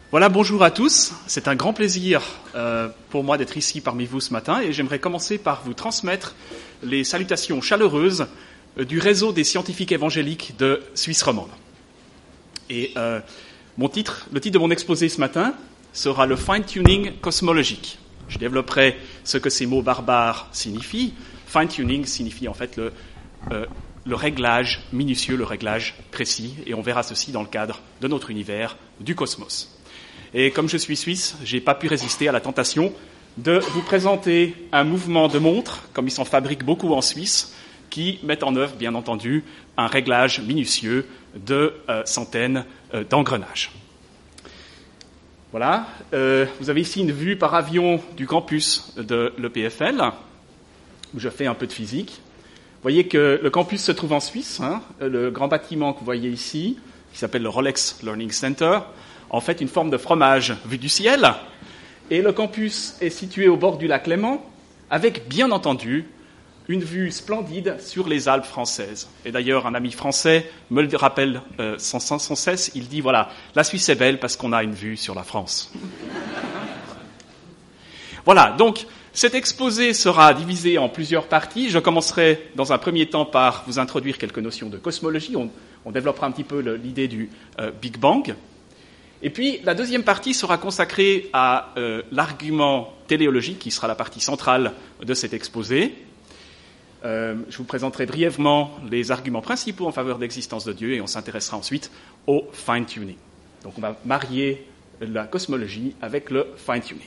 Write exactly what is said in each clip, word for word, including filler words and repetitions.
Voilà, bonjour à tous. C'est un grand plaisir euh, pour moi d'être ici parmi vous ce matin et j'aimerais commencer par vous transmettre les salutations chaleureuses euh, du réseau des scientifiques évangéliques de Suisse romande. Et euh, mon titre, le titre de mon exposé ce matin sera le fine-tuning cosmologique. Je développerai ce que ces mots barbares signifient. Fine-tuning signifie en fait le, euh, le réglage minutieux, le réglage précis, et on verra ceci dans le cadre de notre univers, du cosmos. Et comme je suis suisse, je n'ai pas pu résister à la tentation de vous présenter un mouvement de montre, comme il s'en fabrique beaucoup en Suisse, qui met en œuvre, bien entendu, un réglage minutieux de euh, centaines euh, d'engrenages. Voilà, euh, vous avez ici une vue par avion du campus de l'E P F L, où je fais un peu de physique. Vous voyez que le campus se trouve en Suisse, hein, le grand bâtiment que vous voyez ici, qui s'appelle le Rolex Learning Center, en fait une forme de fromage vu du ciel, et le campus est situé au bord du lac Léman, avec bien entendu une vue splendide sur les Alpes françaises. Et d'ailleurs, un ami français me le rappelle euh, sans, sans, sans cesse, il dit, voilà, la Suisse est belle parce qu'on a une vue sur la France. Voilà, donc cet exposé sera divisé en plusieurs parties. Je commencerai dans un premier temps par vous introduire quelques notions de cosmologie. On, on développera un petit peu le, l'idée du euh, Big Bang. Et puis, la deuxième partie sera consacrée à euh, l'argument téléologique, qui sera la partie centrale de cet exposé. Euh, je vous présenterai brièvement les arguments principaux en faveur de l'existence de Dieu, et on s'intéressera ensuite au fine-tuning. Donc, on va marier la cosmologie avec le fine-tuning.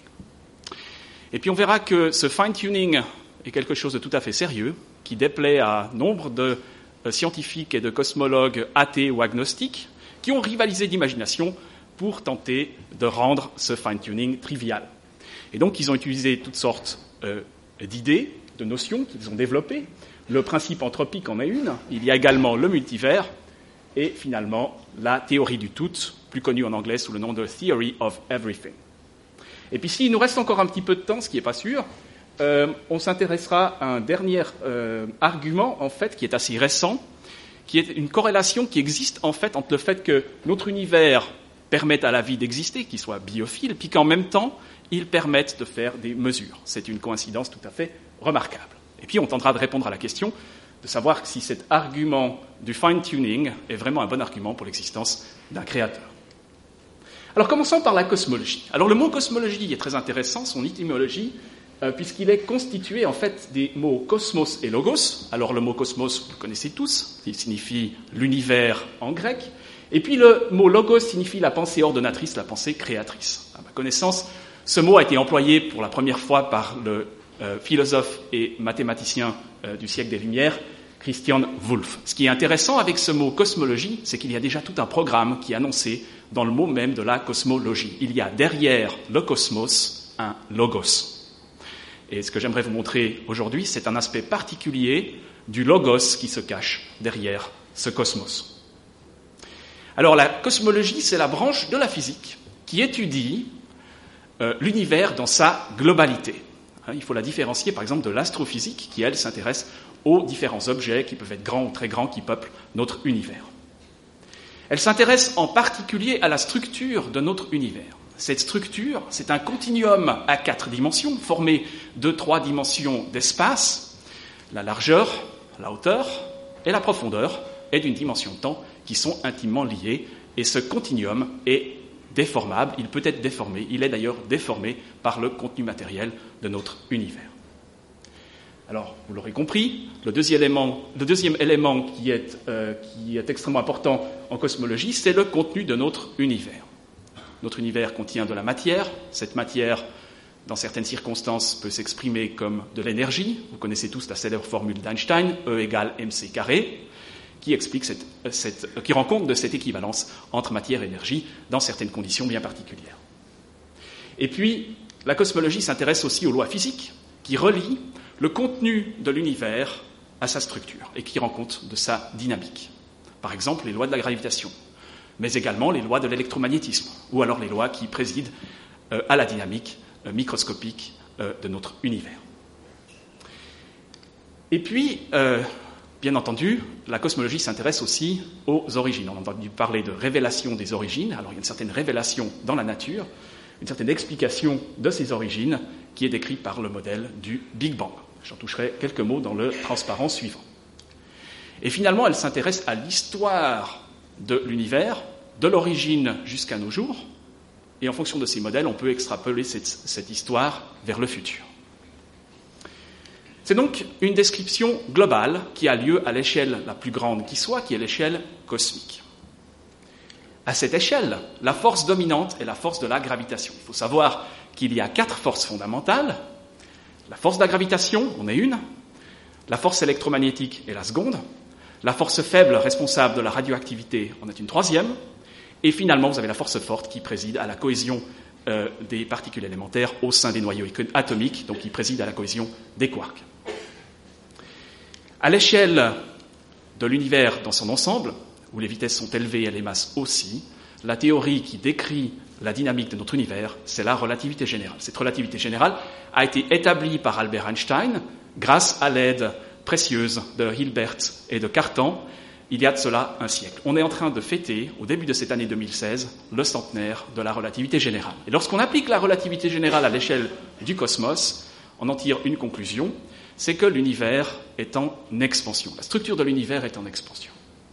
Et puis, on verra que ce fine-tuning est quelque chose de tout à fait sérieux, qui déplaît à nombre de euh, scientifiques et de cosmologues athées ou agnostiques, qui ont rivalisé d'imagination pour tenter de rendre ce fine-tuning trivial. Et donc, ils ont utilisé toutes sortes euh, d'idées, de notions qu'ils ont développées. Le principe anthropique en est une. Il y a également le multivers et, finalement, la théorie du tout, plus connue en anglais sous le nom de Theory of Everything. Et puis, s'il nous reste encore un petit peu de temps, ce qui n'est pas sûr, euh, on s'intéressera à un dernier euh, argument, en fait, qui est assez récent, qui est une corrélation qui existe, en fait, entre le fait que notre univers permettent à la vie d'exister, qu'il soit biophile, puis qu'en même temps, ils permettent de faire des mesures. C'est une coïncidence tout à fait remarquable. Et puis, on tentera de répondre à la question de savoir si cet argument du fine-tuning est vraiment un bon argument pour l'existence d'un créateur. Alors, commençons par la cosmologie. Alors, le mot cosmologie est très intéressant, son étymologie, euh, puisqu'il est constitué, en fait, des mots cosmos et logos. Alors, le mot cosmos, vous le connaissez tous, il signifie l'univers en grec. Et puis le mot logos signifie la pensée ordonnatrice, la pensée créatrice. À ma connaissance, ce mot a été employé pour la première fois par le euh, philosophe et mathématicien euh, du siècle des Lumières, Christian Wolff. Ce qui est intéressant avec ce mot cosmologie, c'est qu'il y a déjà tout un programme qui est annoncé dans le mot même de la cosmologie. Il y a derrière le cosmos un logos. Et ce que j'aimerais vous montrer aujourd'hui, c'est un aspect particulier du logos qui se cache derrière ce cosmos. Alors, la cosmologie, c'est la branche de la physique qui étudie euh, l'univers dans sa globalité. Hein, il faut la différencier, par exemple, de l'astrophysique, qui, elle, s'intéresse aux différents objets qui peuvent être grands ou très grands, qui peuplent notre univers. Elle s'intéresse en particulier à la structure de notre univers. Cette structure, c'est un continuum à quatre dimensions, formé de trois dimensions d'espace, la largeur, la hauteur et la profondeur, et d'une dimension de temps, qui sont intimement liés, et ce continuum est déformable, il peut être déformé, il est d'ailleurs déformé par le contenu matériel de notre univers. Alors, vous l'aurez compris, le deuxième élément, le deuxième élément qui, est, euh, qui est extrêmement important en cosmologie, c'est le contenu de notre univers. Notre univers contient de la matière, cette matière, dans certaines circonstances, peut s'exprimer comme de l'énergie. Vous connaissez tous la célèbre formule d'Einstein, E égale mc carré, qui explique cette, cette, qui rend compte de cette équivalence entre matière et énergie dans certaines conditions bien particulières. Et puis, la cosmologie s'intéresse aussi aux lois physiques qui relient le contenu de l'univers à sa structure et qui rend compte de sa dynamique. Par exemple, les lois de la gravitation, mais également les lois de l'électromagnétisme, ou alors les lois qui président euh, à la dynamique euh, microscopique euh, de notre univers. Et puis, euh, bien entendu, la cosmologie s'intéresse aussi aux origines. On a entendu parler de révélation des origines. Alors il y a une certaine révélation dans la nature, une certaine explication de ces origines qui est décrite par le modèle du Big Bang. J'en toucherai quelques mots dans le transparent suivant. Et finalement, elle s'intéresse à l'histoire de l'univers, de l'origine jusqu'à nos jours, et en fonction de ces modèles, on peut extrapoler cette, cette histoire vers le futur. C'est donc une description globale qui a lieu à l'échelle la plus grande qui soit, qui est l'échelle cosmique. À cette échelle, la force dominante est la force de la gravitation. Il faut savoir qu'il y a quatre forces fondamentales. La force de la gravitation, on est une. La force électromagnétique est la seconde. La force faible responsable de la radioactivité en est une troisième. Et finalement, vous avez la force forte qui préside à la cohésion euh, des particules élémentaires au sein des noyaux atomiques, donc qui préside à la cohésion des quarks. À l'échelle de l'univers dans son ensemble, où les vitesses sont élevées et les masses aussi, la théorie qui décrit la dynamique de notre univers, c'est la relativité générale. Cette relativité générale a été établie par Albert Einstein grâce à l'aide précieuse de Hilbert et de Cartan, il y a de cela un siècle. On est en train de fêter, au début de cette année deux mille seize, le centenaire de la relativité générale. Et lorsqu'on applique la relativité générale à l'échelle du cosmos, on en tire une conclusion, c'est que l'univers est en expansion. La structure de l'univers est en expansion.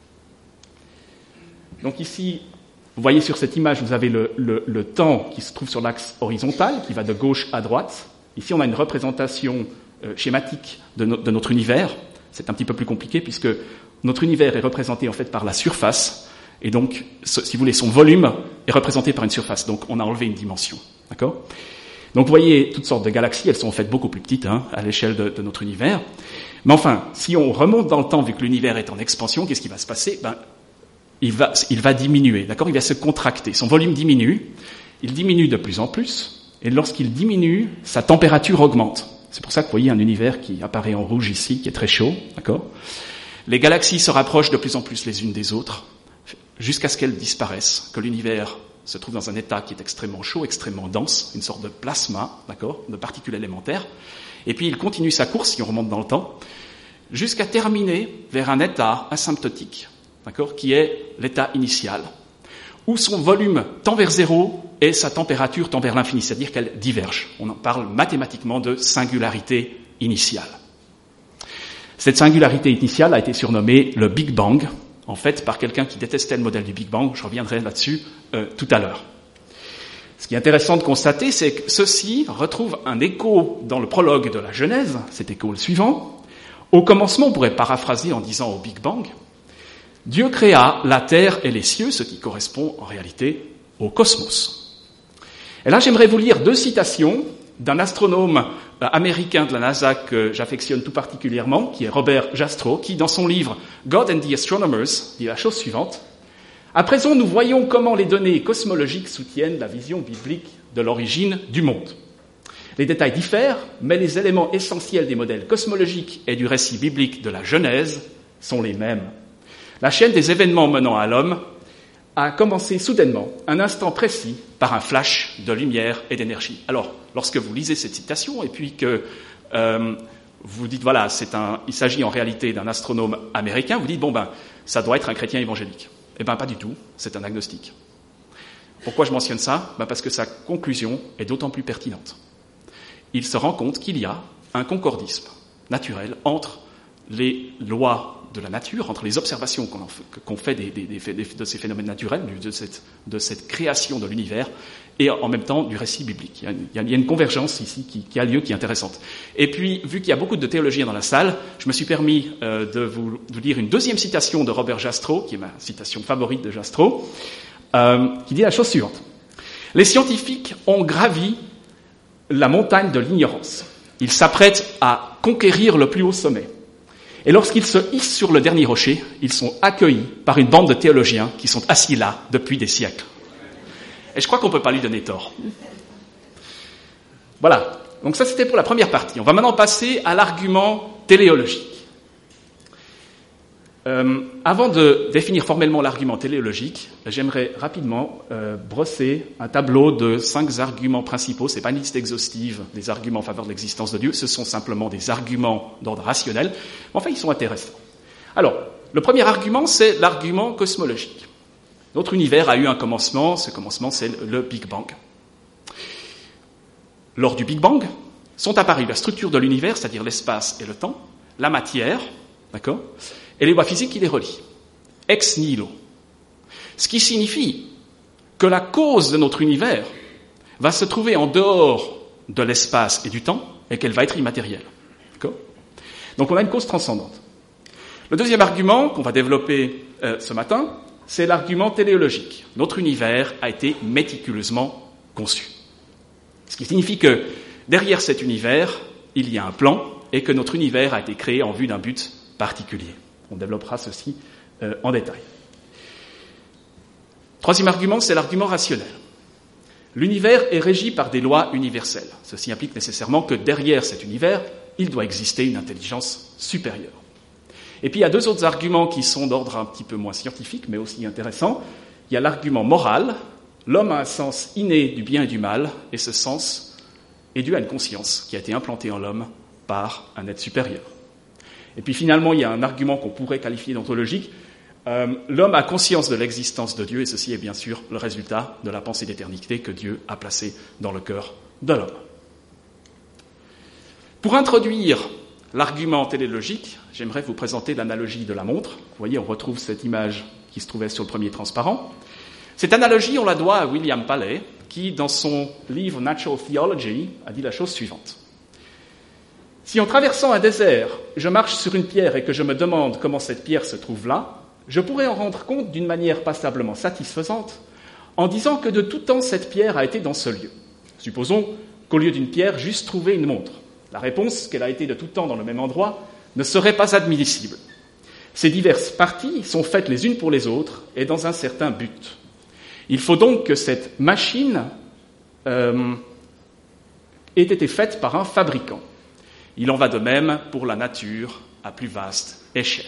Donc ici, vous voyez sur cette image, vous avez le, le, le temps qui se trouve sur l'axe horizontal, qui va de gauche à droite. Ici, on a une représentation euh, schématique de, no, de notre univers. C'est un petit peu plus compliqué puisque notre univers est représenté en fait par la surface, et donc, si vous voulez, son volume est représenté par une surface. Donc, on a enlevé une dimension, d'accord ? Donc, vous voyez toutes sortes de galaxies, elles sont en fait beaucoup plus petites hein, à l'échelle de, de notre univers. Mais enfin, si on remonte dans le temps, vu que l'univers est en expansion, qu'est-ce qui va se passer ? Ben, il va, il va diminuer, d'accord ? Il va se contracter. Son volume diminue, il diminue de plus en plus, et lorsqu'il diminue, sa température augmente. C'est pour ça que vous voyez un univers qui apparaît en rouge ici, qui est très chaud, d'accord ? Les galaxies se rapprochent de plus en plus les unes des autres, jusqu'à ce qu'elles disparaissent, que l'univers se trouve dans un état qui est extrêmement chaud, extrêmement dense, une sorte de plasma, d'accord, de particules élémentaires. Et puis il continue sa course, si on remonte dans le temps, jusqu'à terminer vers un état asymptotique, d'accord, qui est l'état initial, où son volume tend vers zéro et sa température tend vers l'infini, c'est-à-dire qu'elle diverge. On en parle mathématiquement de singularité initiale. Cette singularité initiale a été surnommée le Big Bang, en fait, par quelqu'un qui détestait le modèle du Big Bang. Je reviendrai là-dessus euh, tout à l'heure. Ce qui est intéressant de constater, c'est que ceci retrouve un écho dans le prologue de la Genèse, cet écho le suivant. Au commencement, on pourrait paraphraser en disant au Big Bang, Dieu créa la terre et les cieux, ce qui correspond en réalité au cosmos. Et là, j'aimerais vous lire deux citations d'un astronome américain de la NASA que j'affectionne tout particulièrement, qui est Robert Jastrow, qui, dans son livre « God and the Astronomers », dit la chose suivante. « À présent, nous voyons comment les données cosmologiques soutiennent la vision biblique de l'origine du monde. Les détails diffèrent, mais les éléments essentiels des modèles cosmologiques et du récit biblique de la Genèse sont les mêmes. La chaîne des événements menant à l'homme a commencé soudainement, un instant précis, par un flash de lumière et d'énergie. » Alors, lorsque vous lisez cette citation et puis que euh, vous dites, voilà, c'est un, il s'agit en réalité d'un astronome américain, vous dites, bon ben, ça doit être un chrétien évangélique. Eh ben, pas du tout, c'est un agnostique. Pourquoi je mentionne ça ? Ben, parce que sa conclusion est d'autant plus pertinente. Il se rend compte qu'il y a un concordisme naturel entre les lois de la nature, entre les observations qu'on, en fait, qu'on fait des, des, des, de ces phénomènes naturels, de cette, de cette création de l'univers, et en même temps du récit biblique. Il y a, il y a une convergence ici qui, qui a lieu, qui est intéressante. Et puis, vu qu'il y a beaucoup de théologiens dans la salle, je me suis permis euh, de vous, vous lire une deuxième citation de Robert Jastrow, qui est ma citation favorite de Jastrow, euh, qui dit la chose suivante. « Les scientifiques ont gravi la montagne de l'ignorance. Ils s'apprêtent à conquérir le plus haut sommet. Et lorsqu'ils se hissent sur le dernier rocher, ils sont accueillis par une bande de théologiens qui sont assis là depuis des siècles. » Et je crois qu'on ne peut pas lui donner tort. Voilà. Donc ça, c'était pour la première partie. On va maintenant passer à l'argument téléologique. Euh, avant de définir formellement l'argument téléologique, j'aimerais rapidement euh, brosser un tableau de cinq arguments principaux. Ce n'est pas une liste exhaustive des arguments en faveur de l'existence de Dieu, ce sont simplement des arguments d'ordre rationnel. Mais enfin, ils sont intéressants. Alors, le premier argument, c'est l'argument cosmologique. Notre univers a eu un commencement, ce commencement, c'est le Big Bang. Lors du Big Bang, sont apparues la structure de l'univers, c'est-à-dire l'espace et le temps, la matière, d'accord, et les lois physiques qui les relient. Ex nihilo. Ce qui signifie que la cause de notre univers va se trouver en dehors de l'espace et du temps, et qu'elle va être immatérielle. D'accord ? Donc on a une cause transcendante. Le deuxième argument qu'on va développer euh, ce matin, c'est l'argument téléologique. Notre univers a été méticuleusement conçu. Ce qui signifie que derrière cet univers, il y a un plan, et que notre univers a été créé en vue d'un but particulier. On développera ceci euh, en détail. Troisième argument, c'est l'argument rationnel. L'univers est régi par des lois universelles. Ceci implique nécessairement que derrière cet univers, il doit exister une intelligence supérieure. Et puis il y a deux autres arguments qui sont d'ordre un petit peu moins scientifique, mais aussi intéressants. Il y a l'argument moral. L'homme a un sens inné du bien et du mal, et ce sens est dû à une conscience qui a été implantée en l'homme par un être supérieur. Et puis finalement, il y a un argument qu'on pourrait qualifier d'ontologique. Euh, l'homme a conscience de l'existence de Dieu, et ceci est bien sûr le résultat de la pensée d'éternité que Dieu a placée dans le cœur de l'homme. Pour introduire l'argument téléologique, j'aimerais vous présenter l'analogie de la montre. Vous voyez, on retrouve cette image qui se trouvait sur le premier transparent. Cette analogie, on la doit à William Paley, qui, dans son livre Natural Theology, a dit la chose suivante. Si en traversant un désert, je marche sur une pierre et que je me demande comment cette pierre se trouve là, je pourrais en rendre compte d'une manière passablement satisfaisante en disant que de tout temps cette pierre a été dans ce lieu. Supposons qu'au lieu d'une pierre, j'eusse trouvé une montre. La réponse, qu'elle a été de tout temps dans le même endroit, ne serait pas admissible. Ces diverses parties sont faites les unes pour les autres et dans un certain but. Il faut donc que cette machine euh, ait été faite par un fabricant. Il en va de même pour la nature à plus vaste échelle.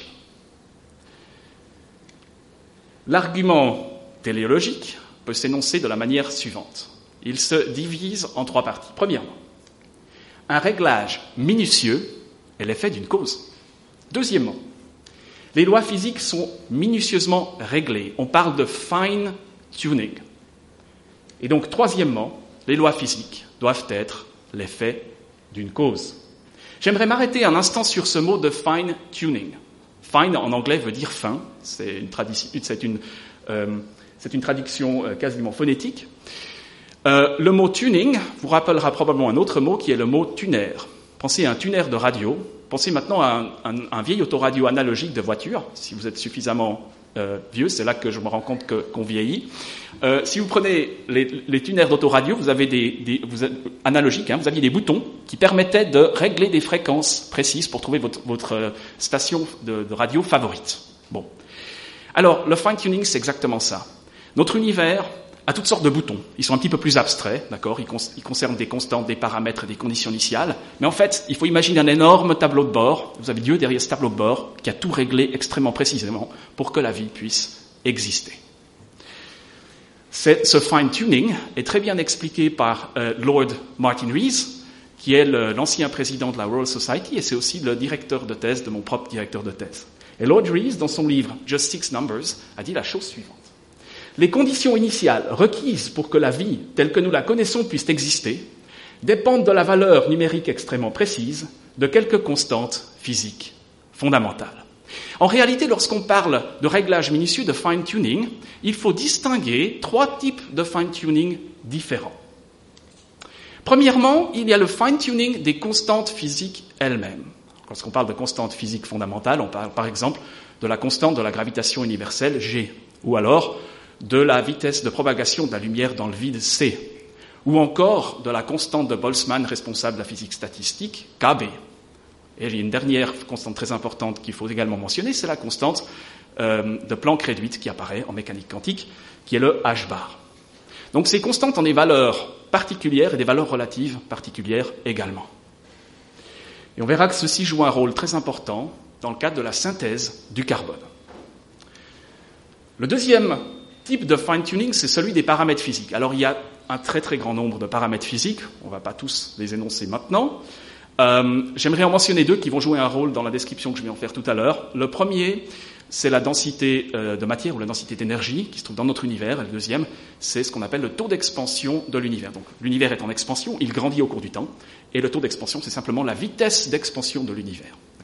L'argument téléologique peut s'énoncer de la manière suivante. Il se divise en trois parties. Premièrement, un réglage minutieux est l'effet d'une cause. Deuxièmement, les lois physiques sont minutieusement réglées. On parle de fine tuning. Et donc, troisièmement, les lois physiques doivent être l'effet d'une cause. J'aimerais m'arrêter un instant sur ce mot de fine tuning. Fine en anglais veut dire fin, c'est une, tradition, c'est une, euh, c'est une traduction euh, quasiment phonétique. Euh, le mot tuning vous rappellera probablement un autre mot qui est le mot tuner. Pensez à un tuner de radio, pensez maintenant à un, un, un vieil autoradio analogique de voiture, si vous êtes suffisamment euh, vieux, c'est là que je me rends compte que, qu'on vieillit. Euh, si vous prenez les, les tuners d'autoradio, vous avez des, des vous, analogiques, hein, vous aviez des boutons qui permettaient de régler des fréquences précises pour trouver votre, votre station de, de radio favorite. Bon. Alors, le fine-tuning, c'est exactement ça. Notre univers a toutes sortes de boutons. Ils sont un petit peu plus abstraits, d'accord, ils, cons- ils concernent des constantes, des paramètres et des conditions initiales. Mais en fait, il faut imaginer un énorme tableau de bord. Vous avez Dieu derrière ce tableau de bord qui a tout réglé extrêmement précisément pour que la vie puisse exister. C'est, ce fine-tuning est très bien expliqué par euh, Lord Martin Rees, qui est le, l'ancien président de la Royal Society, et c'est aussi le directeur de thèse de mon propre directeur de thèse. Et Lord Rees, dans son livre Just Six Numbers, a dit la chose suivante. Les conditions initiales requises pour que la vie, telle que nous la connaissons, puisse exister, dépendent de la valeur numérique extrêmement précise de quelques constantes physiques fondamentales. En réalité, lorsqu'on parle de réglage minutieux, de fine-tuning, il faut distinguer trois types de fine-tuning différents. Premièrement, il y a le fine-tuning des constantes physiques elles-mêmes. Lorsqu'on parle de constantes physiques fondamentales, on parle par exemple de la constante de la gravitation universelle, G, ou alors de la vitesse de propagation de la lumière dans le vide, C, ou encore de la constante de Boltzmann responsable de la physique statistique, K B. Et il y a une dernière constante très importante qu'il faut également mentionner, c'est la constante euh, de Planck réduite qui apparaît en mécanique quantique, qui est le H bar. Donc ces constantes ont des valeurs particulières et des valeurs relatives particulières également. Et on verra que ceci joue un rôle très important dans le cadre de la synthèse du carbone. Le deuxième type de fine-tuning, c'est celui des paramètres physiques. Alors, il y a un très très grand nombre de paramètres physiques, on ne va pas tous les énoncer maintenant. Euh, j'aimerais en mentionner deux qui vont jouer un rôle dans la description que je vais en faire tout à l'heure. Le premier, c'est la densité euh, de matière ou la densité d'énergie qui se trouve dans notre univers. Et le deuxième, c'est ce qu'on appelle le taux d'expansion de l'univers. Donc l'univers est en expansion, il grandit au cours du temps. Et le taux d'expansion, c'est simplement la vitesse d'expansion de l'univers. D'accord ?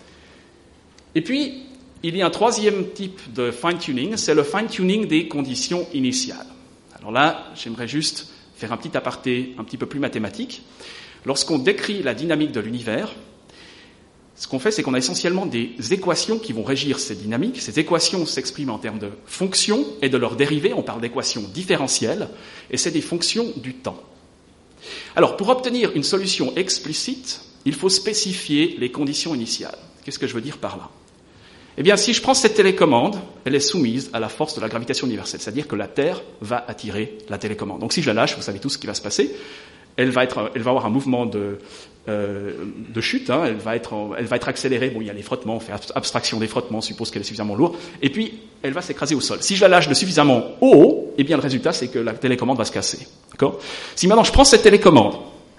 Et puis, il y a un troisième type de fine-tuning, c'est le fine-tuning des conditions initiales. Alors là, j'aimerais juste faire un petit aparté un petit peu plus mathématique. Lorsqu'on décrit la dynamique de l'univers, ce qu'on fait, c'est qu'on a essentiellement des équations qui vont régir ces dynamiques. Ces équations s'expriment en termes de fonctions et de leurs dérivés. On parle d'équations différentielles, et c'est des fonctions du temps. Alors, pour obtenir une solution explicite, il faut spécifier les conditions initiales. Qu'est-ce que je veux dire par là ? Eh bien, si je prends cette télécommande, elle est soumise à la force de la gravitation universelle, c'est-à-dire que la Terre va attirer la télécommande. Donc si je la lâche, vous savez tout ce qui va se passer. Elle va, être, elle va avoir un mouvement de, euh, de chute, hein, elle, va être, elle va être accélérée. Bon, il y a les frottements, on fait abstraction des frottements, on suppose qu'elle est suffisamment lourde. Et puis, elle va s'écraser au sol. Si je la lâche de suffisamment haut, eh bien, le résultat, c'est que la télécommande va se casser. D'accord ? Si maintenant je prends cette télécommande,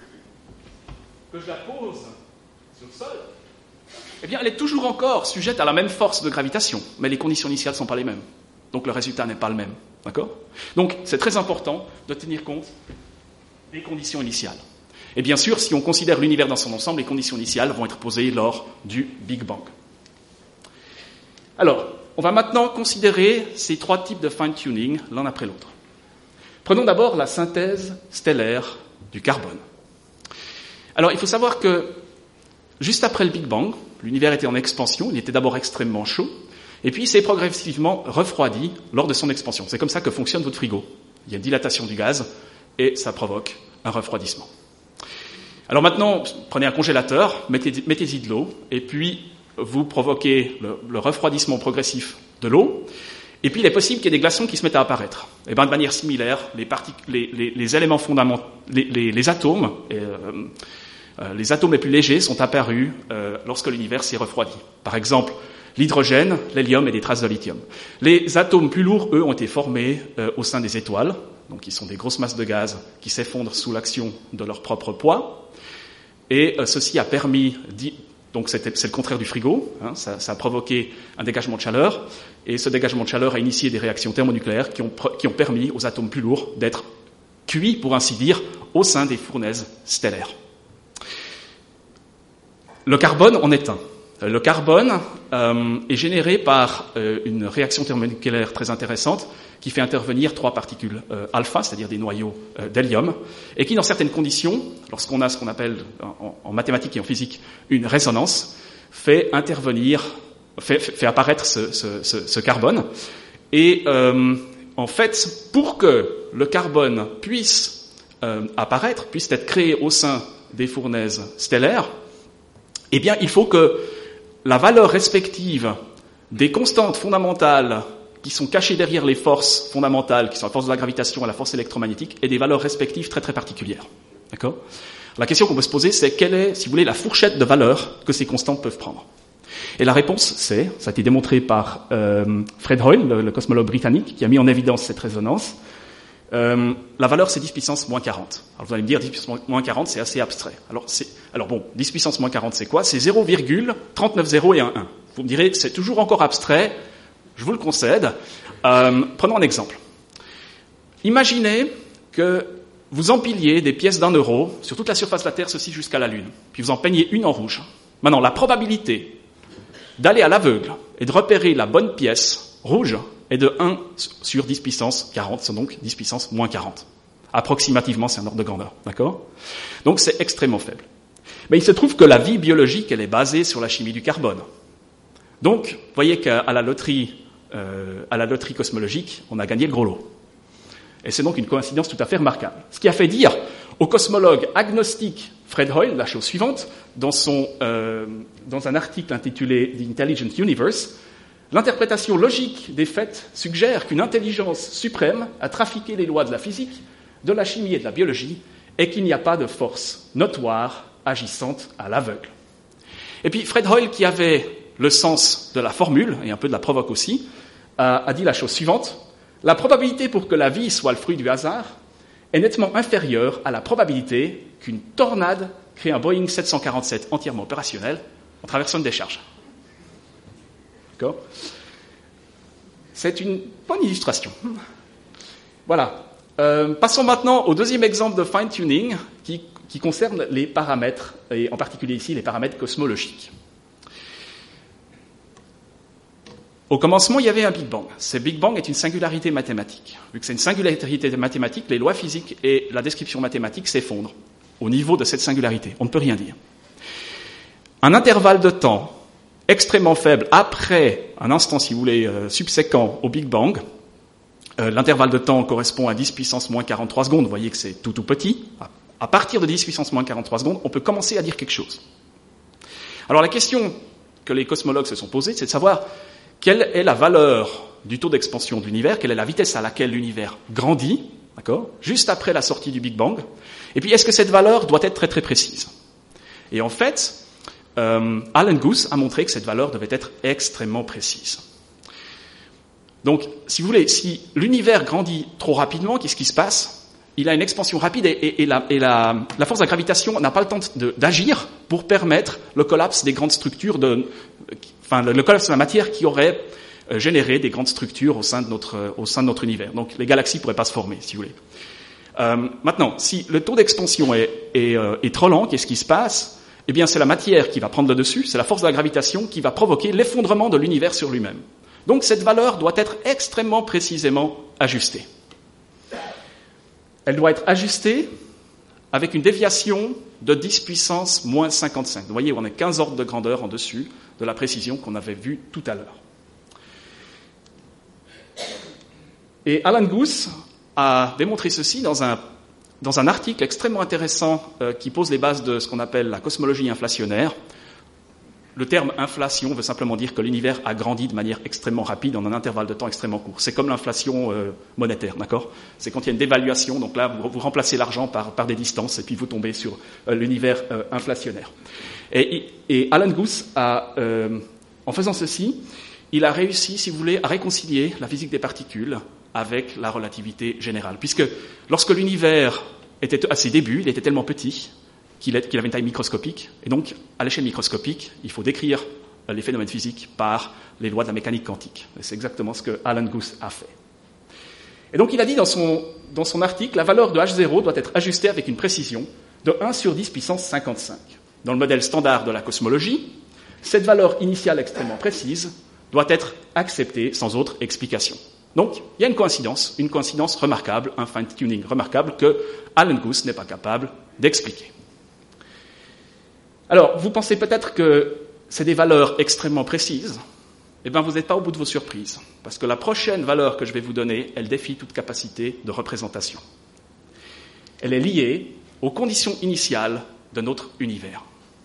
que je la pose sur le sol, eh bien, elle est toujours encore sujette à la même force de gravitation, mais les conditions initiales ne sont pas les mêmes. Donc, le résultat n'est pas le même. D'accord ? Donc, c'est très important de tenir compte des conditions initiales. Et bien sûr, si on considère l'univers dans son ensemble, les conditions initiales vont être posées lors du Big Bang. Alors, on va maintenant considérer ces trois types de fine-tuning l'un après l'autre. Prenons d'abord la synthèse stellaire du carbone. Alors, il faut savoir que juste après le Big Bang, l'univers était en expansion, il était d'abord extrêmement chaud, et puis il s'est progressivement refroidi lors de son expansion. C'est comme ça que fonctionne votre frigo. Il y a une dilatation du gaz, et ça provoque un refroidissement. Alors maintenant, prenez un congélateur, mettez, mettez-y de l'eau, et puis vous provoquez le, le refroidissement progressif de l'eau, et puis il est possible qu'il y ait des glaçons qui se mettent à apparaître. Et bien de manière similaire, les, partic- les, les, les éléments fondamentaux, les, les, les atomes, et, euh, euh, les atomes les plus légers sont apparus euh, lorsque l'univers s'est refroidi. Par exemple, l'hydrogène, l'hélium et des traces de lithium. Les atomes plus lourds, eux, ont été formés euh, au sein des étoiles, donc qui sont des grosses masses de gaz qui s'effondrent sous l'action de leur propre poids. Et euh, ceci a permis, donc c'était, c'est le contraire du frigo, hein, ça, ça a provoqué un dégagement de chaleur, et ce dégagement de chaleur a initié des réactions thermonucléaires qui ont, qui ont permis aux atomes plus lourds d'être cuits, pour ainsi dire, au sein des fournaises stellaires. Le carbone en est un. Le carbone euh, est généré par euh, une réaction thermonucléaire très intéressante qui fait intervenir trois particules euh, alpha, c'est-à-dire des noyaux euh, d'hélium, et qui, dans certaines conditions, lorsqu'on a ce qu'on appelle en, en mathématiques et en physique une résonance, fait intervenir, fait, fait apparaître ce, ce, ce, ce carbone. Et euh, en fait, pour que le carbone puisse euh, apparaître, puisse être créé au sein des fournaises stellaires, eh bien, il faut que la valeur respective des constantes fondamentales qui sont cachées derrière les forces fondamentales, qui sont la force de la gravitation et la force électromagnétique, ait des valeurs respectives très très particulières. D'accord ? La question qu'on peut se poser, c'est quelle est, si vous voulez, la fourchette de valeurs que ces constantes peuvent prendre. Et la réponse, c'est, ça a été démontré par euh, Fred Hoyle, le, le cosmologue britannique, qui a mis en évidence cette résonance. Euh, la valeur, c'est dix puissance moins quarante. Alors vous allez me dire, dix puissance moins quarante, c'est assez abstrait. Alors, c'est, alors bon, dix puissance moins quarante, c'est quoi ? C'est zéro virgule trente-neuf zéro et un un. Vous me direz, c'est toujours encore abstrait, je vous le concède. Euh, prenons un exemple. Imaginez que vous empiliez des pièces d'un euro sur toute la surface de la Terre, ceci jusqu'à la Lune, puis vous en peignez une en rouge. Maintenant, la probabilité d'aller à l'aveugle et de repérer la bonne pièce rouge est de un sur dix puissance quarante, c'est donc dix puissance moins quarante. Approximativement, c'est un ordre de grandeur, d'accord ? Donc c'est extrêmement faible. Mais il se trouve que la vie biologique, elle est basée sur la chimie du carbone. Donc, vous voyez qu'à la loterie, euh, à la loterie cosmologique, on a gagné le gros lot. Et c'est donc une coïncidence tout à fait remarquable. Ce qui a fait dire au cosmologue agnostique Fred Hoyle la chose suivante, dans, son, euh, dans un article intitulé « The Intelligent Universe », l'interprétation logique des faits suggère qu'une intelligence suprême a trafiqué les lois de la physique, de la chimie et de la biologie, et qu'il n'y a pas de force notoire agissante à l'aveugle. Et puis Fred Hoyle, qui avait le sens de la formule, et un peu de la provoque aussi, a, a dit la chose suivante: la probabilité pour que la vie soit le fruit du hasard est nettement inférieure à la probabilité qu'une tornade créer un Boeing sept cent quarante-sept entièrement opérationnel en traversant une décharge. D'accord ? C'est une bonne illustration. Voilà. Euh, passons maintenant au deuxième exemple de fine-tuning qui, qui concerne les paramètres, et en particulier ici les paramètres cosmologiques. Au commencement, il y avait un Big Bang. Ce Big Bang est une singularité mathématique. Vu que c'est une singularité mathématique, les lois physiques et la description mathématique s'effondrent au niveau de cette singularité. On ne peut rien dire. Un intervalle de temps extrêmement faible après un instant, si vous voulez, euh, subséquent au Big Bang, euh, l'intervalle de temps correspond à dix puissance moins quarante-trois secondes. Vous voyez que c'est tout tout petit. À partir de dix puissance moins quarante-trois secondes, on peut commencer à dire quelque chose. Alors la question que les cosmologues se sont posées, c'est de savoir quelle est la valeur du taux d'expansion de l'univers, quelle est la vitesse à laquelle l'univers grandit, d'accord, juste après la sortie du Big Bang. Et puis, est-ce que cette valeur doit être très très précise ? Et en fait, euh, Alan Guth a montré que cette valeur devait être extrêmement précise. Donc, si vous voulez, si l'univers grandit trop rapidement, qu'est-ce qui se passe ? Il a une expansion rapide et, et, et, la, et la, la force de la gravitation n'a pas le temps de, d'agir pour permettre le collapse des grandes structures de... Enfin, le collapse de la matière qui aurait euh, généré des grandes structures au sein de notre, euh, au sein de notre univers. Donc, les galaxies ne pourraient pas se former, si vous voulez. Euh, maintenant, si le taux d'expansion est, est, euh, est trop lent, qu'est-ce qui se passe ? Eh bien, c'est la matière qui va prendre le dessus, c'est la force de la gravitation qui va provoquer l'effondrement de l'univers sur lui-même. Donc, cette valeur doit être extrêmement précisément ajustée. Elle doit être ajustée avec une déviation de dix puissance moins cinquante-cinq. Vous voyez, on est quinze ordres de grandeur en dessus de la précision qu'on avait vue tout à l'heure. Et Alan Guth a démontré ceci dans un, dans un article extrêmement intéressant euh, qui pose les bases de ce qu'on appelle la cosmologie inflationnaire. Le terme inflation veut simplement dire que l'univers a grandi de manière extrêmement rapide en un intervalle de temps extrêmement court. C'est comme l'inflation euh, monétaire, d'accord ? C'est quand il y a une dévaluation, donc là, vous, vous remplacez l'argent par, par des distances et puis vous tombez sur euh, l'univers euh, inflationnaire. Et, et Alan Guth, a, euh, en faisant ceci, il a réussi, si vous voulez, à réconcilier la physique des particules avec la relativité générale. Puisque lorsque l'univers était à ses débuts, il était tellement petit qu'il avait une taille microscopique, et donc, à l'échelle microscopique, il faut décrire les phénomènes physiques par les lois de la mécanique quantique. Et c'est exactement ce que Alan Guth a fait. Et donc, il a dit dans son, dans son article, la valeur de H zéro doit être ajustée avec une précision de un sur dix puissance cinquante-cinq. Dans le modèle standard de la cosmologie, cette valeur initiale extrêmement précise doit être acceptée sans autre explication. Donc, il y a une coïncidence, une coïncidence remarquable, un fine-tuning remarquable que Alan Guth n'est pas capable d'expliquer. Alors, vous pensez peut-être que c'est des valeurs extrêmement précises. Eh bien, vous n'êtes pas au bout de vos surprises, parce que la prochaine valeur que je vais vous donner, elle défie toute capacité de représentation. Elle est liée aux conditions initiales de notre univers.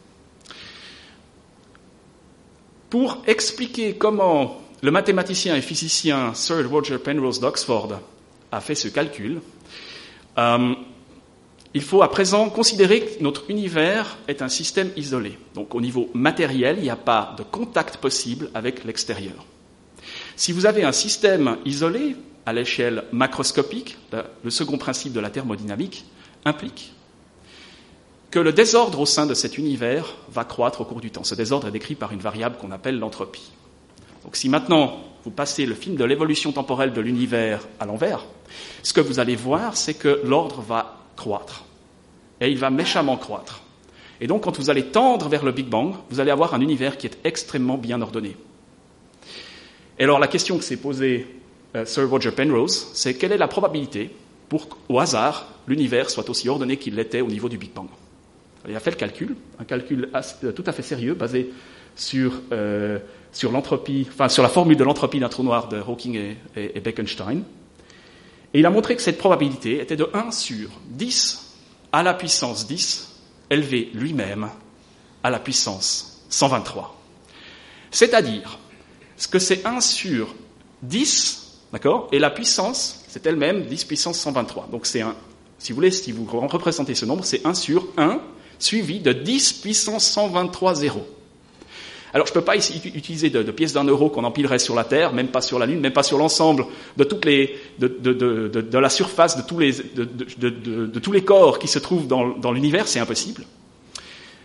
Pour expliquer comment le mathématicien et physicien Sir Roger Penrose d'Oxford a fait ce calcul, euh, il faut à présent considérer que notre univers est un système isolé. Donc au niveau matériel, il n'y a pas de contact possible avec l'extérieur. Si vous avez un système isolé à l'échelle macroscopique, le second principe de la thermodynamique implique que le désordre au sein de cet univers va croître au cours du temps. Ce désordre est décrit par une variable qu'on appelle l'entropie. Donc si maintenant vous passez le film de l'évolution temporelle de l'univers à l'envers, ce que vous allez voir, c'est que l'ordre va croître. Et il va méchamment croître. Et donc, quand vous allez tendre vers le Big Bang, vous allez avoir un univers qui est extrêmement bien ordonné. Et alors, la question que s'est posée euh, Sir Roger Penrose, c'est quelle est la probabilité pour qu'au hasard, l'univers soit aussi ordonné qu'il l'était au niveau du Big Bang ? Alors, il a fait le calcul, un calcul assez, tout à fait sérieux, basé sur, euh, sur l'entropie, enfin, sur la formule de l'entropie d'un trou noir de Hawking et, et, et Bekenstein. Et il a montré que cette probabilité était de un sur dix à la puissance dix, élevé lui-même à la puissance cent vingt-trois. C'est-à-dire que c'est un sur dix, d'accord, et la puissance, c'est elle-même dix puissance cent vingt-trois. Donc c'est un, si vous voulez, si vous représentez ce nombre, c'est un sur un, suivi de dix puissance cent vingt-trois zéros. Alors, je ne peux pas ici utiliser de, de pièces d'un euro qu'on empilerait sur la Terre, même pas sur la Lune, même pas sur l'ensemble de toutes les, de, de, de, de, de la surface de tous les, de, de, de, de, de tous les corps qui se trouvent dans, dans l'univers, c'est impossible.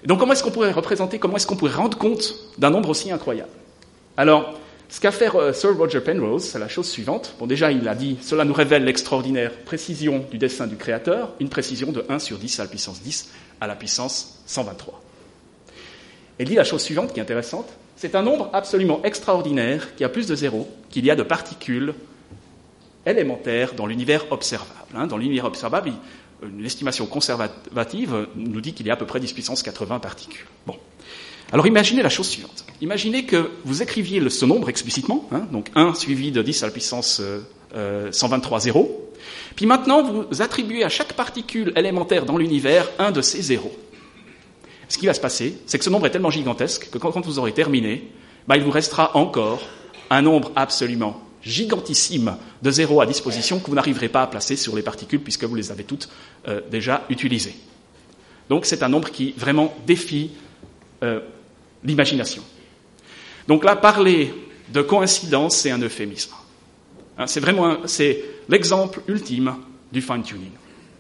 Et donc comment est-ce qu'on pourrait représenter, comment est-ce qu'on pourrait rendre compte d'un nombre aussi incroyable? Alors, ce qu'a fait euh, Sir Roger Penrose, c'est la chose suivante. Bon, déjà, il a dit, cela nous révèle l'extraordinaire précision du dessin du Créateur, une précision de un sur dix à la puissance dix à la puissance cent vingt-trois. Et il dit la chose suivante, qui est intéressante, c'est un nombre absolument extraordinaire qui a plus de zéros qu'il y a de particules élémentaires dans l'univers observable. Hein. Dans l'univers observable, il, une estimation conservative nous dit qu'il y a à peu près dix puissance quatre-vingts particules. Bon. Alors imaginez la chose suivante. Imaginez que vous écriviez le, ce nombre explicitement, hein, donc un suivi de dix à la puissance euh, euh, cent vingt-trois zéros, puis maintenant vous attribuez à chaque particule élémentaire dans l'univers un de ces zéros. Ce qui va se passer, c'est que ce nombre est tellement gigantesque que quand, quand vous aurez terminé, bah, il vous restera encore un nombre absolument gigantissime de zéros à disposition que vous n'arriverez pas à placer sur les particules puisque vous les avez toutes euh, déjà utilisées. Donc c'est un nombre qui vraiment défie euh, l'imagination. Donc là, parler de coïncidence, c'est un euphémisme. Hein, c'est vraiment un, c'est l'exemple ultime du fine-tuning.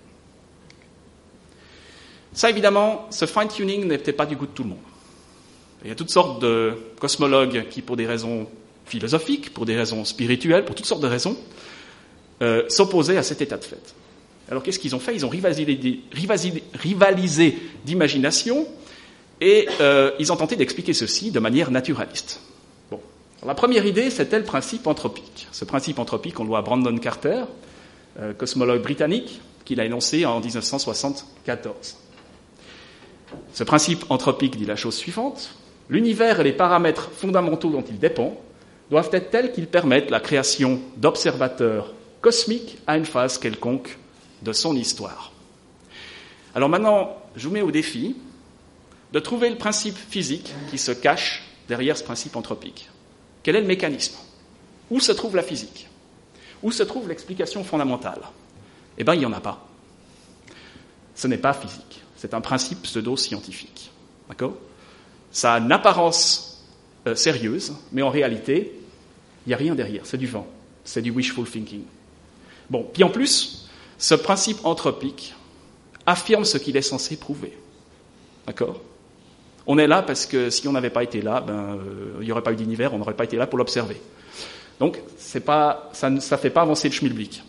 Ça, évidemment, ce fine-tuning n'était pas du goût de tout le monde. Il y a toutes sortes de cosmologues qui, pour des raisons philosophiques, pour des raisons spirituelles, pour toutes sortes de raisons, euh, s'opposaient à cet état de fait. Alors qu'est-ce qu'ils ont fait? Ils ont rivalisé, rivalisé, rivalisé d'imagination et euh, ils ont tenté d'expliquer ceci de manière naturaliste. Bon. Alors, la première idée, c'était le principe anthropique. Ce principe anthropique, on le doit à Brandon Carter, euh, cosmologue britannique, qui l'a énoncé en dix-neuf cent soixante-quatorze. Ce principe anthropique dit la chose suivante. L'univers et les paramètres fondamentaux dont il dépend doivent être tels qu'ils permettent la création d'observateurs cosmiques à une phase quelconque de son histoire. Alors maintenant, je vous mets au défi de trouver le principe physique qui se cache derrière ce principe anthropique. Quel est le mécanisme? Où se trouve la physique? Où se trouve l'explication fondamentale? Eh bien, il n'y en a pas. Ce n'est pas physique. C'est un principe pseudo-scientifique. D'accord? Ça a une apparence euh, sérieuse, mais en réalité, il n'y a rien derrière. C'est du vent. C'est du wishful thinking. Bon, puis en plus, ce principe anthropique affirme ce qu'il est censé prouver. D'accord? On est là parce que si on n'avait pas été là, ben, euh, il n'y aurait pas eu d'univers, on n'aurait pas été là pour l'observer. Donc, c'est pas, ça ne ça fait pas avancer le schmilblick.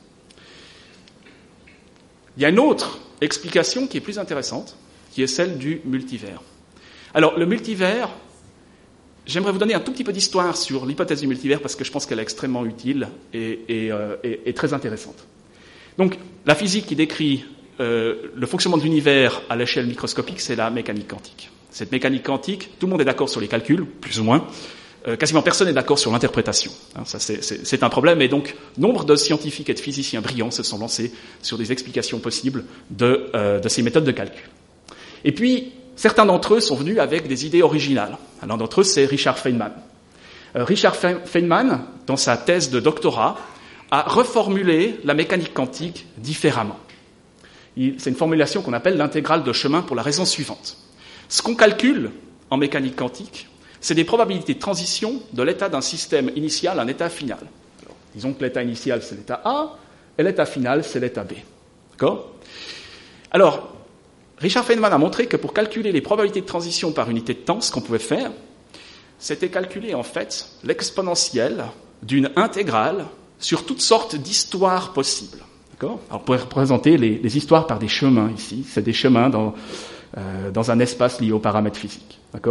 Il y a une autre explication qui est plus intéressante, qui est celle du multivers. Alors, le multivers, j'aimerais vous donner un tout petit peu d'histoire sur l'hypothèse du multivers parce que je pense qu'elle est extrêmement utile et, et, euh, et, et très intéressante. Donc, la physique qui décrit euh, le fonctionnement de l'univers à l'échelle microscopique, c'est la mécanique quantique. Cette mécanique quantique, tout le monde est d'accord sur les calculs, plus ou moins. Euh, quasiment personne n'est d'accord sur l'interprétation. Hein, ça, c'est, c'est, c'est un problème. Et donc, nombre de scientifiques et de physiciens brillants se sont lancés sur des explications possibles de, euh, de ces méthodes de calcul. Et puis, certains d'entre eux sont venus avec des idées originales. L'un d'entre eux, c'est Richard Feynman. Euh, Richard Feynman, dans sa thèse de doctorat, a reformulé la mécanique quantique différemment. Il, c'est une formulation qu'on appelle l'intégrale de chemin pour la raison suivante. Ce qu'on calcule en mécanique quantique, c'est des probabilités de transition de l'état d'un système initial à un état final. Alors, disons que l'état initial, c'est l'état A, et l'état final, c'est l'état B. D'accord ? Alors, Richard Feynman a montré que pour calculer les probabilités de transition par unité de temps, ce qu'on pouvait faire, c'était calculer en fait l'exponentielle d'une intégrale sur toutes sortes d'histoires possibles. D'accord ? Alors, on pourrait représenter les, les histoires par des chemins ici. C'est des chemins dans, euh, dans un espace lié aux paramètres physiques. D'accord ?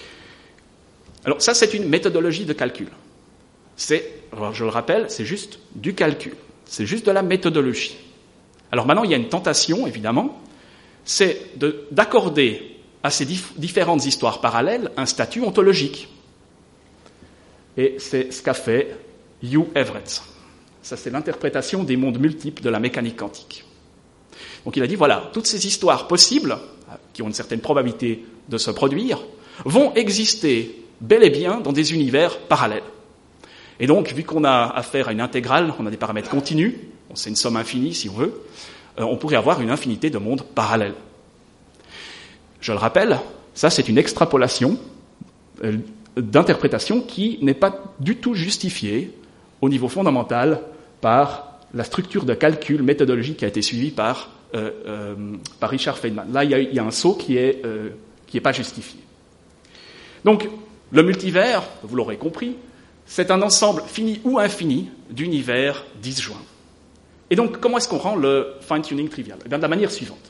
Alors ça, c'est une méthodologie de calcul. C'est, alors je le rappelle, c'est juste du calcul. C'est juste de la méthodologie. Alors maintenant, il y a une tentation, évidemment, c'est de, d'accorder à ces dif- différentes histoires parallèles un statut ontologique. Et c'est ce qu'a fait Hugh Everett. Ça, c'est l'interprétation des mondes multiples de la mécanique quantique. Donc il a dit, voilà, toutes ces histoires possibles, qui ont une certaine probabilité de se produire, vont exister bel et bien dans des univers parallèles. Et donc, vu qu'on a affaire à une intégrale, on a des paramètres continus, c'est une somme infinie si on veut, euh, on pourrait avoir une infinité de mondes parallèles. Je le rappelle, ça c'est une extrapolation euh, d'interprétation qui n'est pas du tout justifiée au niveau fondamental par la structure de calcul méthodologique qui a été suivie par euh, euh, par Richard Feynman. Là, il y a, il y a un saut qui est, euh, qui est pas justifié. Donc, le multivers, vous l'aurez compris, c'est un ensemble fini ou infini d'univers disjoints. Et donc, comment est-ce qu'on rend le fine-tuning trivial ? Eh bien, de la manière suivante.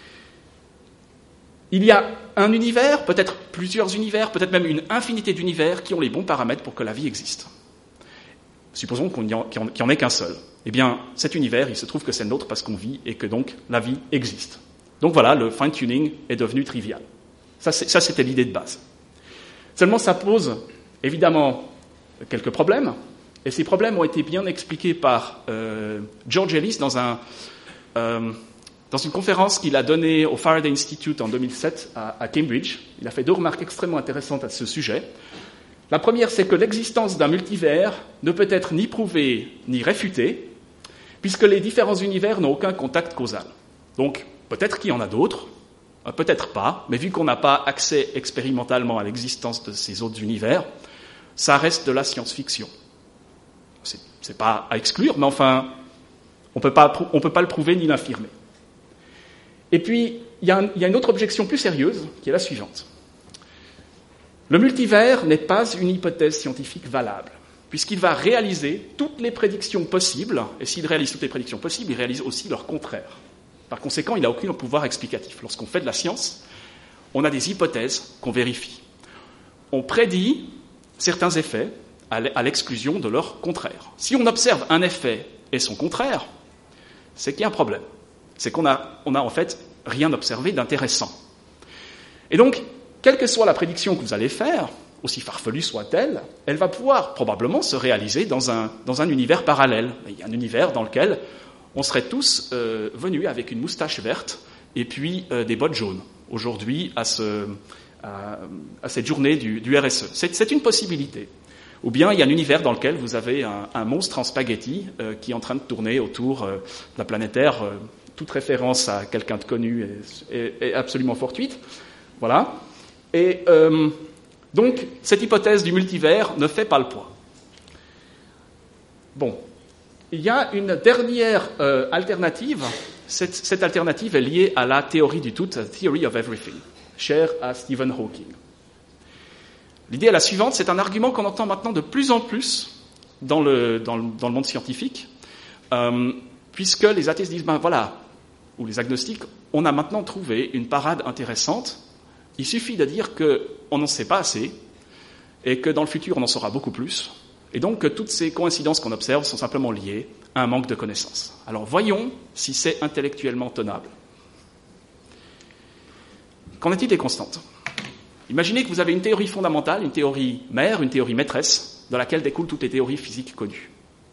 Il y a un univers, peut-être plusieurs univers, peut-être même une infinité d'univers qui ont les bons paramètres pour que la vie existe. Supposons qu'il n'y en, en ait qu'un seul. Eh bien, cet univers, il se trouve que c'est le nôtre parce qu'on vit et que donc la vie existe. Donc voilà, le fine-tuning est devenu trivial. Ça, c'est, ça, c'était l'idée de base. Seulement, ça pose évidemment quelques problèmes, et ces problèmes ont été bien expliqués par euh, George Ellis dans, un, euh, dans une conférence qu'il a donnée au Faraday Institute en deux mille sept à, à Cambridge. Il a fait deux remarques extrêmement intéressantes à ce sujet. La première, c'est que l'existence d'un multivers ne peut être ni prouvée ni réfutée, puisque les différents univers n'ont aucun contact causal. Donc, peut-être qu'il y en a d'autres, peut-être pas, mais vu qu'on n'a pas accès expérimentalement à l'existence de ces autres univers, ça reste de la science-fiction. C'est, c'est pas à exclure, mais enfin, on peut pas, on peut pas le prouver ni l'affirmer. Et puis, il y, a un, il y a une autre objection plus sérieuse, qui est la suivante. Le multivers n'est pas une hypothèse scientifique valable, puisqu'il va réaliser toutes les prédictions possibles, et s'il réalise toutes les prédictions possibles, il réalise aussi leur contraire. Par conséquent, il n'a aucun pouvoir explicatif. Lorsqu'on fait de la science, on a des hypothèses qu'on vérifie. On prédit certains effets à l'exclusion de leur contraire. Si on observe un effet et son contraire, c'est qu'il y a un problème. C'est qu'on a, on a en fait rien observé d'intéressant. Et donc, quelle que soit la prédiction que vous allez faire, aussi farfelue soit-elle, elle va pouvoir probablement se réaliser dans un, dans un univers parallèle. Il y a un univers dans lequel on serait tous euh, venus avec une moustache verte et puis euh, des bottes jaunes, aujourd'hui, à, ce, à, à cette journée du, du R S E. C'est, c'est une possibilité. Ou bien il y a un univers dans lequel vous avez un, un monstre en spaghetti euh, qui est en train de tourner autour euh, de la planète Terre. Euh, toute référence à quelqu'un de connu est, est, est absolument fortuite. Voilà. Et euh, donc, cette hypothèse du multivers ne fait pas le poids. Bon. Il y a une dernière euh, alternative. Cette, cette alternative est liée à la théorie du tout, la theory of everything, chère à Stephen Hawking. L'idée est la suivante, c'est un argument qu'on entend maintenant de plus en plus dans le, dans le, dans le monde scientifique, euh, puisque les athées disent, ben voilà, ou les agnostiques, on a maintenant trouvé une parade intéressante, il suffit de dire qu'on n'en sait pas assez, et que dans le futur on en saura beaucoup plus, et donc que toutes ces coïncidences qu'on observe sont simplement liées à un manque de connaissances. Alors voyons si c'est intellectuellement tenable. Qu'en est-il des constantes ? Imaginez que vous avez une théorie fondamentale, une théorie mère, une théorie maîtresse, de laquelle découlent toutes les théories physiques connues.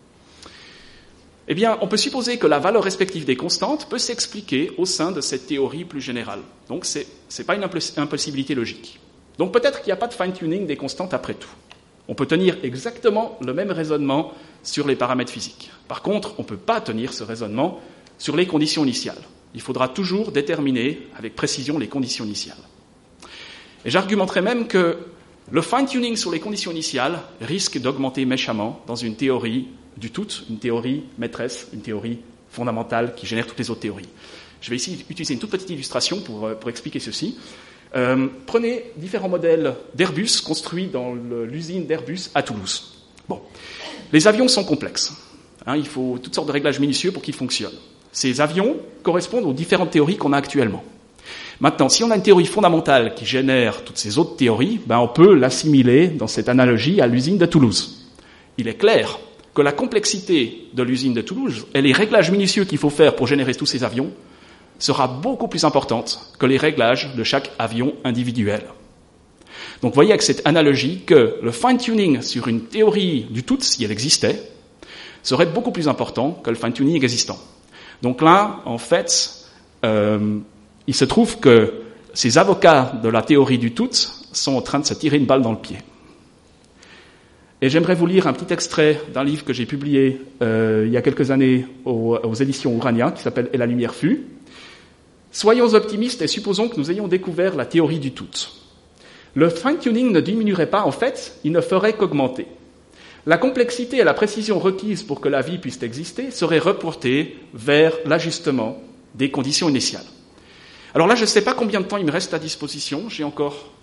Eh bien, on peut supposer que la valeur respective des constantes peut s'expliquer au sein de cette théorie plus générale. Donc, ce n'est pas une impossibilité logique. Donc, peut-être qu'il n'y a pas de fine-tuning des constantes après tout. On peut tenir exactement le même raisonnement sur les paramètres physiques. Par contre, on ne peut pas tenir ce raisonnement sur les conditions initiales. Il faudra toujours déterminer avec précision les conditions initiales. Et j'argumenterais même que le fine-tuning sur les conditions initiales risque d'augmenter méchamment dans une théorie du tout, une théorie maîtresse, une théorie fondamentale qui génère toutes les autres théories. Je vais ici utiliser une toute petite illustration pour, pour expliquer ceci. Euh, prenez différents modèles d'Airbus construits dans le, l'usine d'Airbus à Toulouse. Bon, les avions sont complexes. Hein, il faut toutes sortes de réglages minutieux pour qu'ils fonctionnent. Ces avions correspondent aux différentes théories qu'on a actuellement. Maintenant, si on a une théorie fondamentale qui génère toutes ces autres théories, ben on peut l'assimiler dans cette analogie à l'usine de Toulouse. Il est clair que la complexité de l'usine de Toulouse et les réglages minutieux qu'il faut faire pour générer tous ces avions sera beaucoup plus importante que les réglages de chaque avion individuel. Donc, vous voyez avec cette analogie que le fine-tuning sur une théorie du tout, si elle existait, serait beaucoup plus important que le fine-tuning existant. Donc là, en fait, euh, il se trouve que ces avocats de la théorie du tout sont en train de se tirer une balle dans le pied. Et j'aimerais vous lire un petit extrait d'un livre que j'ai publié euh, il y a quelques années aux, aux éditions Urania, qui s'appelle « Et la lumière fut ». Soyons optimistes et supposons que nous ayons découvert la théorie du tout. Le fine-tuning ne diminuerait pas, en fait, il ne ferait qu'augmenter. La complexité et la précision requises pour que la vie puisse exister seraient reportées vers l'ajustement des conditions initiales. Alors là, je ne sais pas combien de temps il me reste à disposition. J'ai encore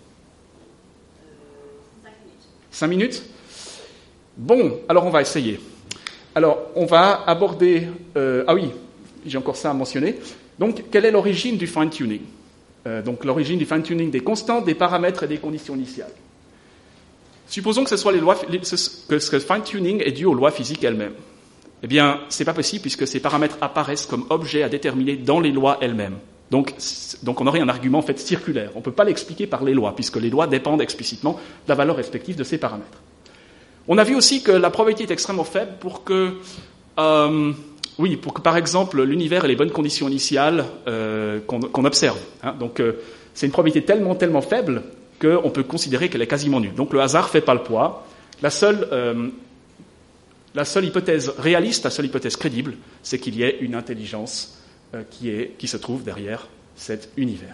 cinq minutes. Bon, alors on va essayer. Alors, on va aborder... Euh, ah oui, j'ai encore ça à mentionner. Donc, quelle est l'origine du fine-tuning ? euh, Donc, l'origine du fine-tuning des constantes, des paramètres et des conditions initiales. Supposons que ce soit les lois, que ce fine-tuning est dû aux lois physiques elles-mêmes. Eh bien, c'est pas possible puisque ces paramètres apparaissent comme objets à déterminer dans les lois elles-mêmes. Donc, donc on aurait un argument en fait circulaire. On ne peut pas l'expliquer par les lois puisque les lois dépendent explicitement de la valeur respective de ces paramètres. On a vu aussi que la probabilité est extrêmement faible pour que, euh, oui, pour que par exemple l'univers ait les bonnes conditions initiales euh, qu'on, qu'on observe. Hein. Donc, euh, c'est une probabilité tellement tellement faible qu'on peut considérer qu'elle est quasiment nulle. Donc, le hasard fait pas le poids. La seule euh, La seule hypothèse réaliste, la seule hypothèse crédible, c'est qu'il y ait une intelligence euh, qui, est, qui se trouve derrière cet univers.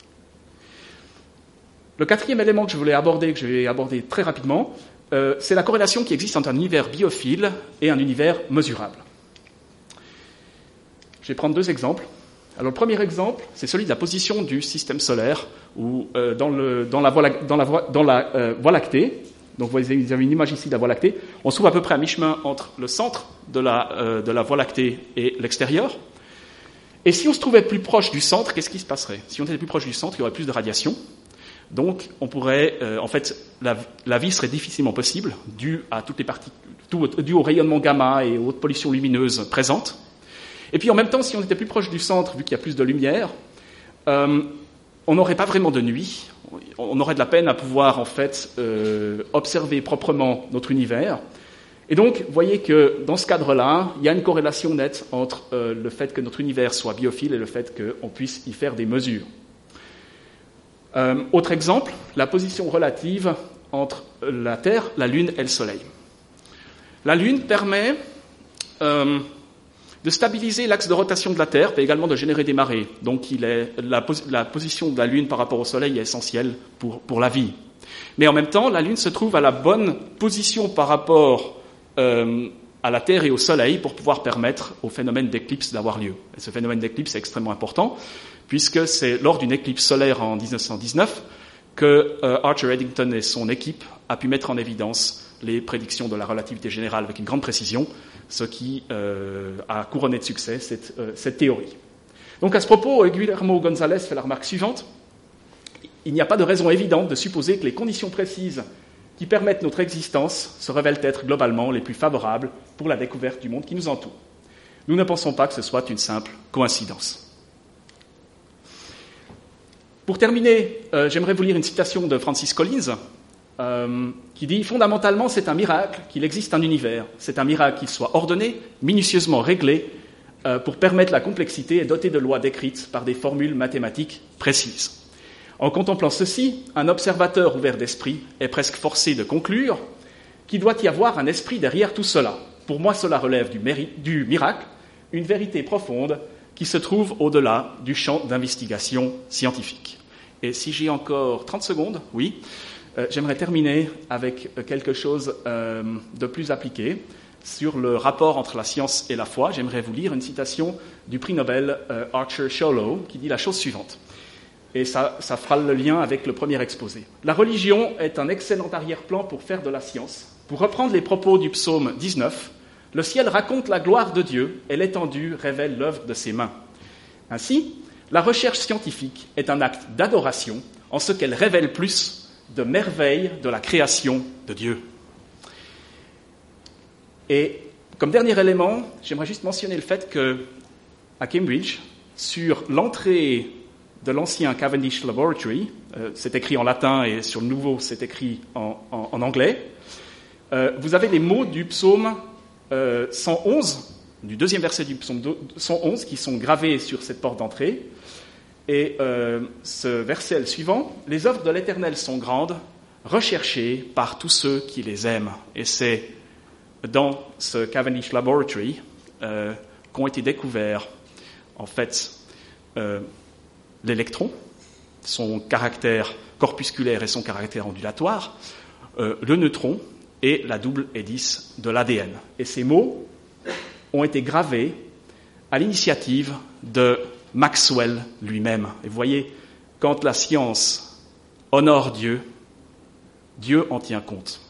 Le quatrième élément que je voulais aborder, que je vais aborder très rapidement, euh, c'est la corrélation qui existe entre un univers biophile et un univers mesurable. Je vais prendre deux exemples. Alors, le premier exemple, c'est celui de la position du système solaire, où euh, dans, le, dans la Voie, dans la voie, dans la, euh, voie lactée. Donc, vous avez une image ici de la Voie lactée. On se trouve à peu près à mi-chemin entre le centre de la, euh, de la Voie lactée et l'extérieur. Et si on se trouvait plus proche du centre, qu'est-ce qui se passerait ? Si on était plus proche du centre, il y aurait plus de radiation. Donc, on pourrait, euh, en fait, la, la vie serait difficilement possible, due à toutes les parties, tout, due au rayonnement gamma et aux hautes pollutions lumineuses présentes. Et puis, en même temps, si on était plus proche du centre, vu qu'il y a plus de lumière, euh, on n'aurait pas vraiment de nuit. On aurait de la peine à pouvoir, en fait, euh, observer proprement notre univers. Et donc, vous voyez que, dans ce cadre-là, il y a une corrélation nette entre euh, le fait que notre univers soit biophile et le fait qu'on puisse y faire des mesures. Euh, autre exemple, la position relative entre la Terre, la Lune et le Soleil. La Lune permet euh, de stabiliser l'axe de rotation de la Terre, mais également de générer des marées. Donc, il est, la, la position de la Lune par rapport au Soleil est essentielle pour, pour la vie. Mais en même temps, la Lune se trouve à la bonne position par rapport euh, à la Terre et au Soleil pour pouvoir permettre au phénomène d'éclipse d'avoir lieu. Et ce phénomène d'éclipse est extrêmement important, puisque c'est lors d'une éclipse solaire en dix-neuf cent dix-neuf que euh, Archer Eddington et son équipe a pu mettre en évidence les prédictions de la relativité générale avec une grande précision, ce qui euh, a couronné de succès cette, euh, cette théorie. Donc à ce propos, Guillermo González fait la remarque suivante. Il n'y a pas de raison évidente de supposer que les conditions précises qui permettent notre existence se révèlent être globalement les plus favorables pour la découverte du monde qui nous entoure. Nous ne pensons pas que ce soit une simple coïncidence. Pour terminer, euh, j'aimerais vous lire une citation de Francis Collins, euh, qui dit « Fondamentalement, c'est un miracle qu'il existe un univers. C'est un miracle qu'il soit ordonné, minutieusement réglé, euh, pour permettre la complexité et doté de lois décrites par des formules mathématiques précises. En contemplant ceci, un observateur ouvert d'esprit est presque forcé de conclure qu'il doit y avoir un esprit derrière tout cela. Pour moi, cela relève du, mérite, du miracle, une vérité profonde qui se trouve au-delà du champ d'investigation scientifique. » Et si j'ai encore trente secondes, oui, euh, j'aimerais terminer avec quelque chose euh, de plus appliqué sur le rapport entre la science et la foi. J'aimerais vous lire une citation du prix Nobel euh, Archer Sholow qui dit la chose suivante. Et ça, ça fera le lien avec le premier exposé. La religion est un excellent arrière-plan pour faire de la science. Pour reprendre les propos du psaume dix-neuf, le ciel raconte la gloire de Dieu et l'étendue révèle l'œuvre de ses mains. Ainsi, la recherche scientifique est un acte d'adoration en ce qu'elle révèle plus de merveilles de la création de Dieu. Et comme dernier élément, j'aimerais juste mentionner le fait qu'à Cambridge, sur l'entrée de l'ancien Cavendish Laboratory, euh, c'est écrit en latin et sur le nouveau c'est écrit en, en, en anglais, euh, vous avez les mots du psaume euh, cent onze, du deuxième verset du psaume cent onze, qui sont gravés sur cette porte d'entrée. Et euh, ce verset est le suivant, « Les œuvres de l'Éternel sont grandes, recherchées par tous ceux qui les aiment. » Et c'est dans ce Cavendish Laboratory euh, qu'ont été découverts, en fait, euh, l'électron, son caractère corpusculaire et son caractère ondulatoire, euh, le neutron et la double hélice de l'A D N. Et ces mots ont été gravés à l'initiative de Maxwell lui-même. Et vous voyez, quand la science honore Dieu, Dieu en tient compte.